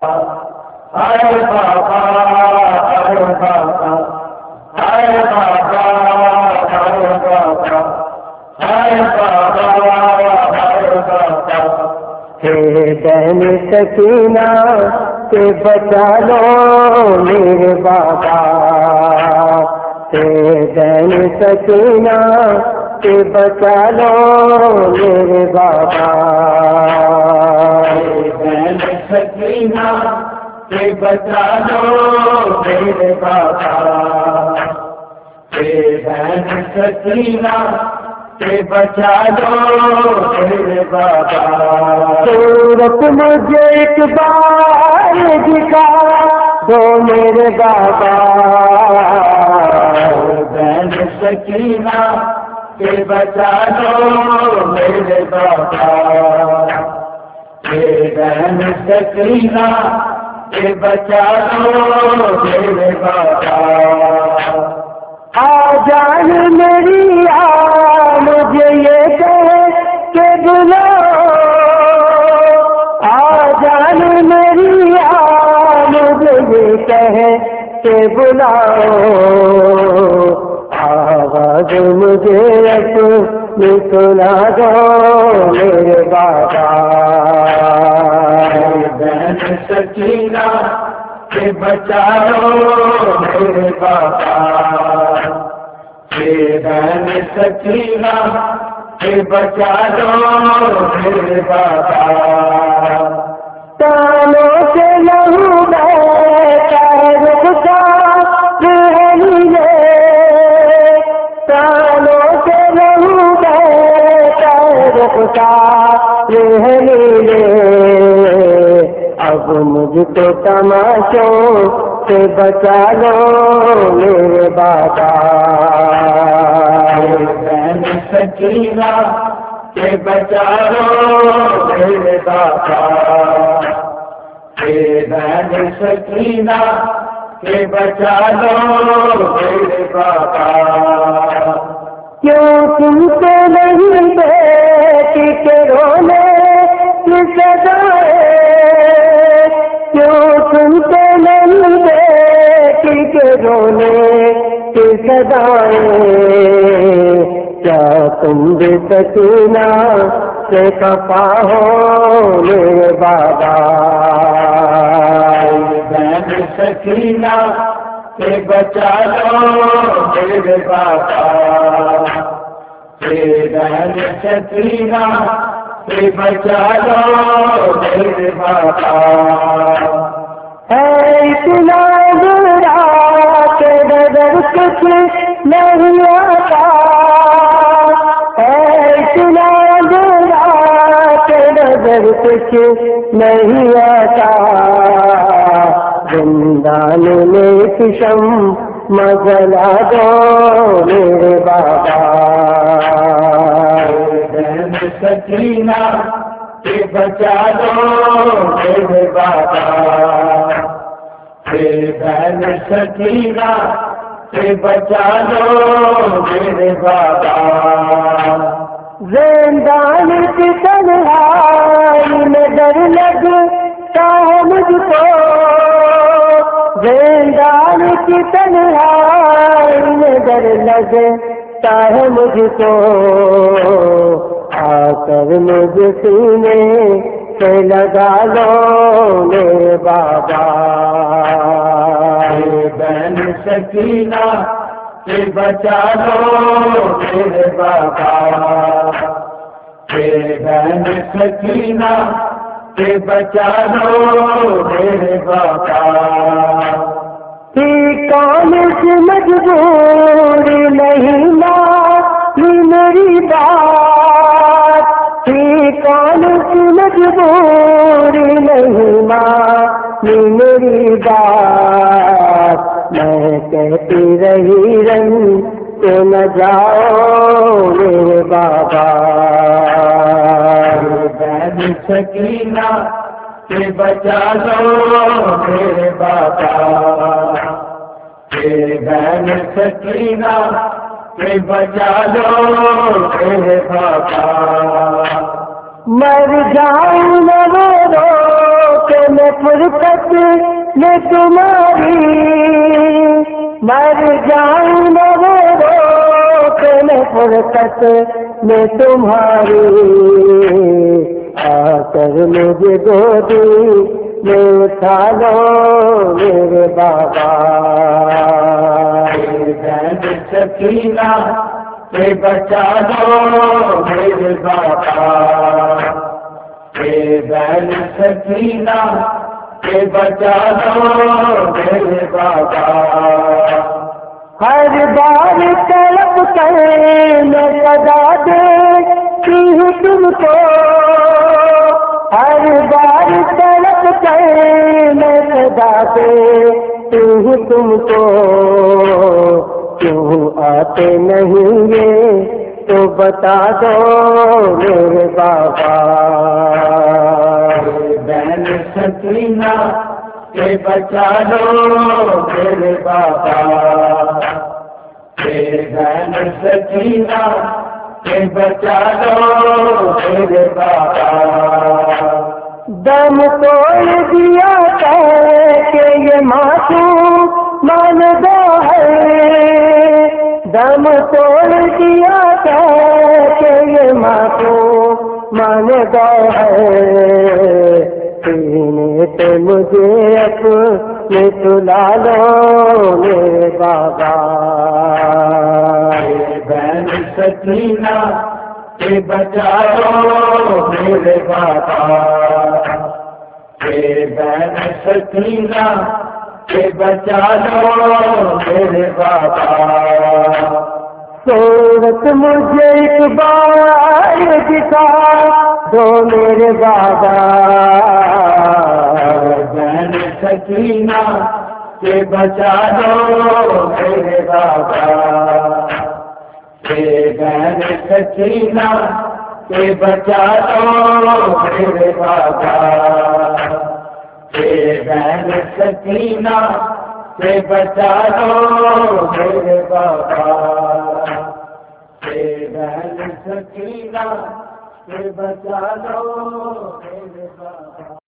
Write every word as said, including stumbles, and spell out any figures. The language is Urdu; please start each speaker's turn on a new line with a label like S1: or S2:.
S1: آئے بابا آئے بابا آئے بابا آئے بابا آئے بابا آئے بابا
S2: ہے بہن سکینہ سے بچا لو میرے بابا، ہے بہن سکینہ سے بچا لو میرے بابا،
S1: بہن سکینہ سے بچا لو میرے بابا، بہن سکینہ سے بچا لو میرے بابا،
S2: صورت مجھے ایک بار دکھا دو میرے بابا،
S1: بہن سکینہ سے بچا لو میرے بابا، بہن سکینہ سے بچا لو میرے بابا،
S2: آ جان میری آ مجھے یہ کہہ کے بلاؤ، آ جان میری آ مجھے یہ کہہ کے بلاؤ، آواز مجھے اپنی سنا دو میرے بابا،
S1: بہن سکینہ سے بچا لو میرے بابا، بہن سکینہ سے بچا لو میرے بابا،
S2: تانوں سے لہو بہتا ہے رخسا رہنیے، تانوں سے لہو بہتا ہے رخسا رہنیے، اب مجھ کو تماشوں سے بچا لو میرے بابا،
S1: بہن سکینہ سے بچا لو میرے بابا، بہن سکینہ سے بچا لو میرے بابا،
S2: کیوں تم سے نہیں بیٹی کے رونے کی سزائے، کیوں تم سے نہیں بیٹی کے رونے کی سزائے، کیا تم بھی سکینہ سے خفا ہو میرے بابا،
S1: بہن سکینہ سے بچا لو میرے بابا، بہن سکینہ سے بچا لو میرے بابا،
S2: ہے اتنا برا کہ نظر کچھ نہیں آتا، ہے اتنا برا کہ نظر کچھ نہیں آتا، زندان میں ایک شمع جلا دو میرے بابا،
S1: بہن سکینہ سے بچا لو میرے بابا، بہن سکینہ سے بچا لو میرے بابا،
S2: زندان کی تنہائی میں ڈر لگتا ہے مجھ کو، زندان کی تنہائی میں ڈر لگتا ہے مجھ کو، آ کر مجھے سینے سے لگا لو میرے بابا،
S1: بہن سکینہ سے بچا لو میرے بابا، بہن سکینہ سے بچا لو میرے بابا،
S2: کون سی مجبوری نہیں مانی میری بات، کون سی مجبوری نہیں مانی میری بات، میں کہتی رہی رنگ سے نہ جاؤ میرے بابا،
S1: بہن سکینہ سے بچا لو میرے بابا، بہن سکینہ سے بچا لو میرے بابا،
S2: مر جاؤں نہ رو رو کہ میں فرقت میں تمہاری مر جاؤں نہ وہ رو کہ میں فرقت میں تمہاری آ کر مجھے گودی میں اٹھا لو میرے بابا
S1: بہن سکینہ سے بچا دو میرے بابا بہن سکینہ سے بچا دو میرے بابا
S2: ہر بار طلب کر میں صدا دیتی ہوں تم کو ہر بار طلب کر میں صدا دیتی ہوں تم کو کیوں آتے نہیں یہ تو بتا دو میرے بابا
S1: بہن سکینہ سے بچا دو میرے بابا بہن سکینہ سے بچا دو میرے بابا
S2: دم توڑ دیا کہ یہ معصوم مان دو ہے دم توڑ دیا کہ یہ معصوم مان دو ہے سینے تو مجھے اپنے سلا لو میرے بابا
S1: بہن سکینہ سے بچا دو میرے بابا بہن سکینہ سے بچا دو میرے بابا
S2: صورت مجھے ایک بار دکھا دو میرے بابا
S1: بہن سکینہ سے بچا دو میرے بابا بہن سکینہ سے بچا دو میرے بابا بہن سکینہ سے بچا دو میرے بابا بہن سکینہ سے بچا دو میرے بابا